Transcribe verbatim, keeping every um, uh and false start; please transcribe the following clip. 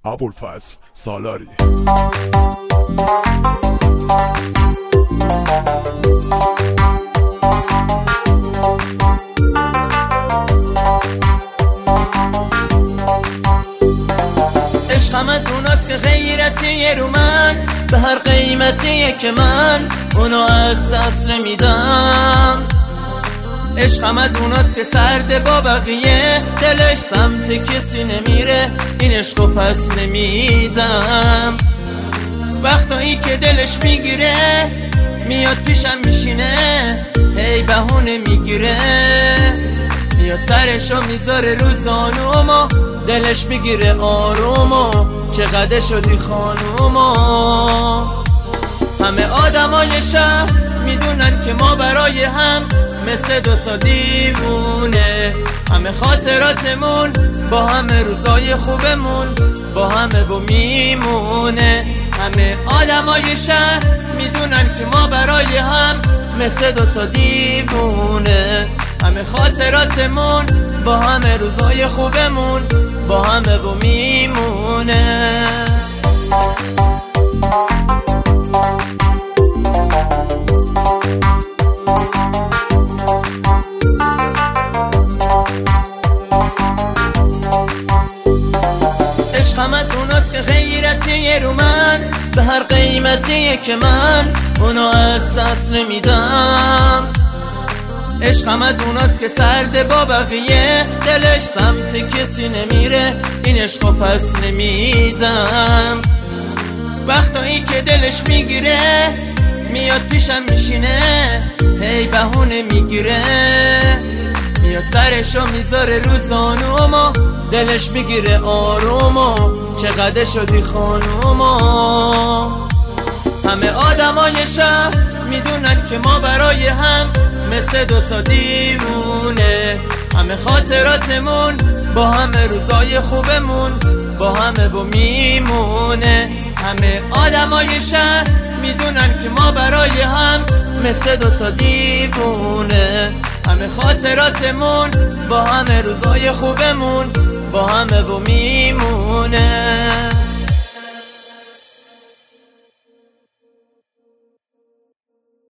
ابوالفضل سالاری. عشقم از اوناست که غیرتیه رو من، به هر قیمتیه که من اونو از دست نمیدم. عشقم از اوناست که سرده با بقیه، دلش سمت کسی نمیره، این عشقو پس نمیدم. وقتایی که دلش میگیره میاد پیشم میشینه، هی بهونه میگیره، میاد سرشو میذاره رو زانومو، دلش میگیره آرومو، چقدر شدی خانومو. همه آدمای شهر میدونن که ما برای هم مثل دوتا دیوونه، همه خاطراتمون با همه روزای خوبمون با همه و میمونه. همه آدمای شهر میدونن که ما برای هم مثل دوتا دیوونه، همه خاطراتمون با همه روزای خوبمون با همه و میمونه. عشقم از اوناست که غیرتیه رو من، به هر قیمتیه که من اونو از دست نمیدم. عشقم از اوناست که سرده با بقیه، دلش سمت کسی نمیره، این عشقو پس نمیدم. وقتایی که دلش میگیره میاد پیشم میشینه، هی بهونه میگیره، میاد سرشو میذاره رو زانومو، دلش میگیره آرومو، چقدر شدی خانومو. همه آدمای شهر میدونن که ما برای هم مثل دوتا دیوونه، همه خاطراتمون با همه روزای خوبمون با همه و میمونه. همه آدمای شهر میدونن که ما برای هم مثل دوتا دیوونه، همه خاطراتمون با همه روزای خوبمون با همه و میمونه.